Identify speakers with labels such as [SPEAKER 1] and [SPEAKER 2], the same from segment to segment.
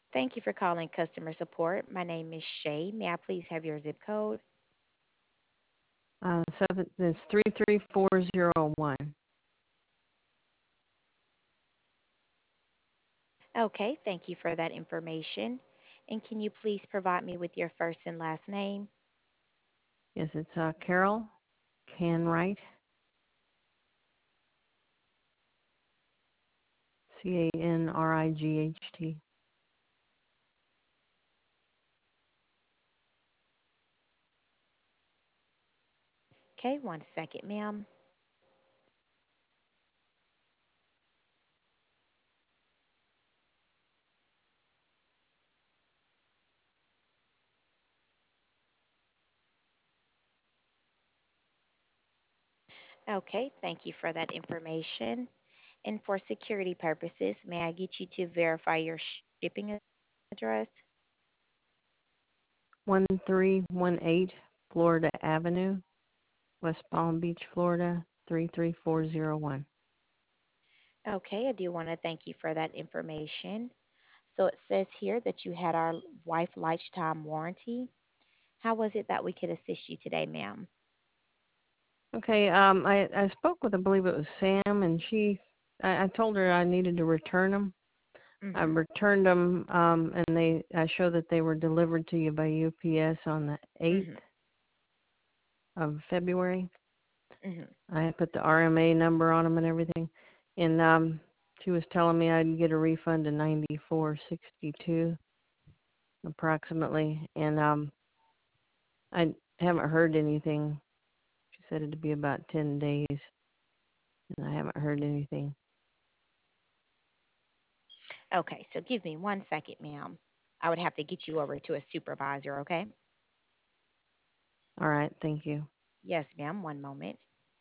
[SPEAKER 1] Thank you for calling customer support. My name is Shay. May I please have your zip code?
[SPEAKER 2] It's 33401.
[SPEAKER 1] Okay, thank you for that information. And can you please provide me with your first and last name?
[SPEAKER 2] Yes, it's Carol Canright, Canright.
[SPEAKER 1] Okay, one second, ma'am. Okay, thank you for that information. And for security purposes, may I get you to verify your shipping address?
[SPEAKER 2] 1318 Florida Avenue, West Palm Beach, Florida, 33401.
[SPEAKER 1] Okay, I do want to thank you for that information. So it says here that you had our wife lifetime warranty. How was it that we could assist you today, ma'am?
[SPEAKER 2] Okay, I spoke with, I believe it was Sam, and I told her I needed to return them. I
[SPEAKER 1] Mhm.
[SPEAKER 2] returned them, and I show that they were delivered to you by UPS on the 8th
[SPEAKER 1] Mhm.
[SPEAKER 2] of February.
[SPEAKER 1] Mhm.
[SPEAKER 2] I put the RMA number on them and everything, and she was telling me I'd get a refund of 94.62 approximately, and I haven't heard anything. She said it'd be about 10 days, and I haven't heard anything.
[SPEAKER 1] Okay, so give me one second, ma'am. I would have to get you over to a supervisor, okay?
[SPEAKER 2] All right, thank you.
[SPEAKER 1] Yes, ma'am. One moment.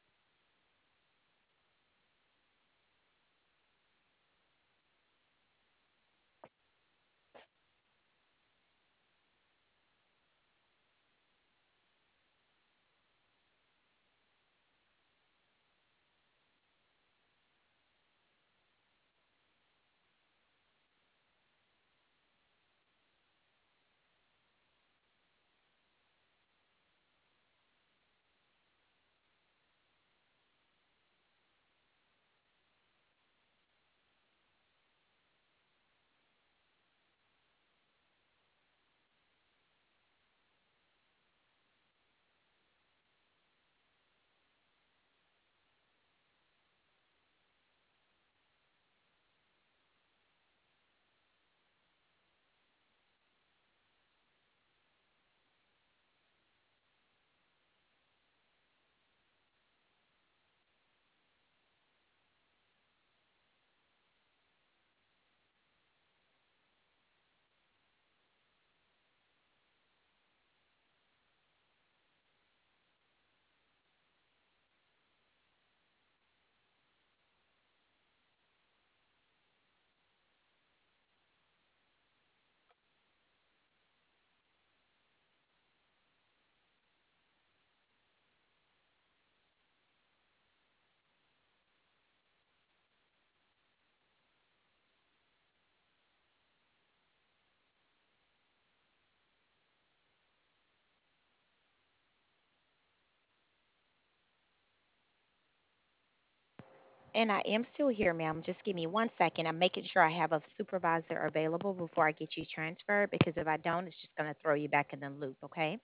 [SPEAKER 1] And I am still here, ma'am. Just give me one second. I'm making sure I have a supervisor available before I get you transferred because if I don't, it's just going to throw you back in the loop, okay?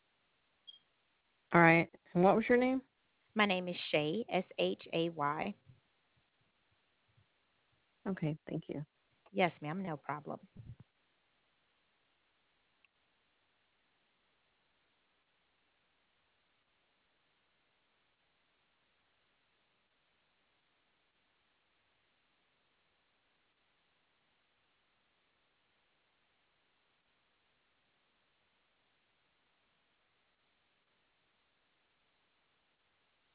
[SPEAKER 2] All right, and what was your name?
[SPEAKER 1] My name is Shay, Shay.
[SPEAKER 2] Okay, thank you.
[SPEAKER 1] Yes, ma'am. No problem.